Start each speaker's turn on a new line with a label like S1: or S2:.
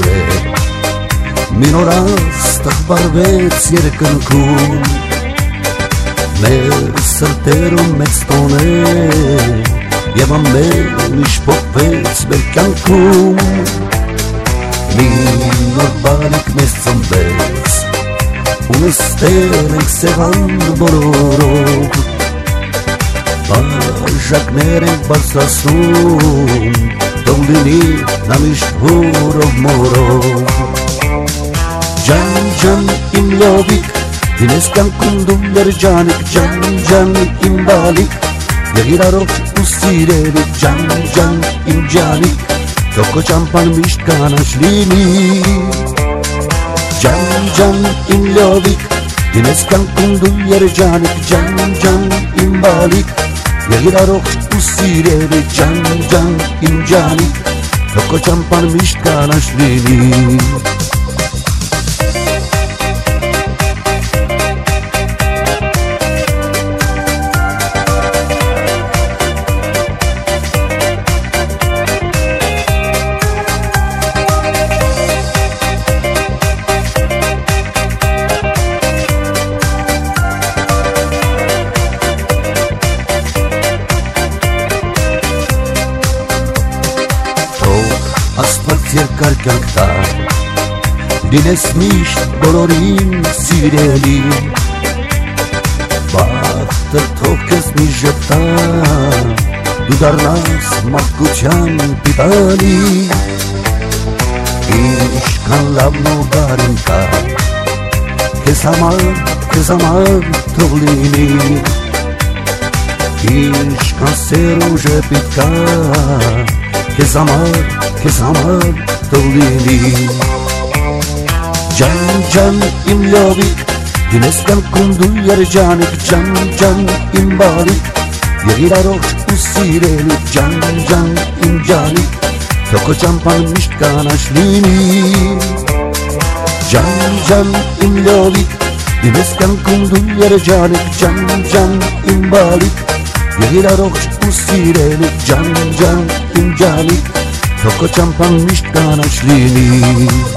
S1: է Մին օրած տղբարվեց երկնքում Մեր սրտերում մեծ տոն է Եվ ամեն ինչ փոխվեց մեր կյանքում Մին նոր բալիկ մեզ ծնվեց ու նստել ենք սեղան բոլորով Բաժակներ ենք բարձրացնում Թող լինի նա միշտ հորով մորով Ջան, ջան, իմ լովիկ Դինես կյանքում դու երջանիկ Ջան, ջան, իմ բալիկ Եղիր առողջ ու սիրելի Ջան, ջան, իմ ջանիկ Թող քո ճամփան միշտ կանաչ լինի Ջան, ջան, իմ լովիկ Դինես կյանքում դու երջանիկ Ջան, ջան, իմ բալիկ Եղիր առողջ ու սիրելի Ջան, ջան, իմ ջանիկ Թող քո ճամփան միշտ կանաչ լինի Աստված երկար կյանք տա Լինես միշտ բոլորին սիրելի Բախտը թող քեզ մի ժպտա Դու դառնաս մարդկության պիտանի Ինչքան լավն ու բարին կա Քեզ համար թող լինի Ինչքան սեր ու ժպիտ կա Քեզ համար թող լինի Ջան, ջան, իմ լովիկ Դինես կյանքում դու երջանիկ Ջան, ջան, իմ բալիկ Եղիր առողջ ու սիրելի Ջան, ջան, իմ ջանիկ Թող քո ճամփան միշտ կանաչ լինի Ջան, ջան, իմ լովիկ Դինես կյանքում դու երջանիկ Ջան, ջան, իմ բալիկ Եղիր առողջ ու սիրելի Ջան, ջան, իմ ջանիկ Թող քո ճամփան միշտ կանաչ լինի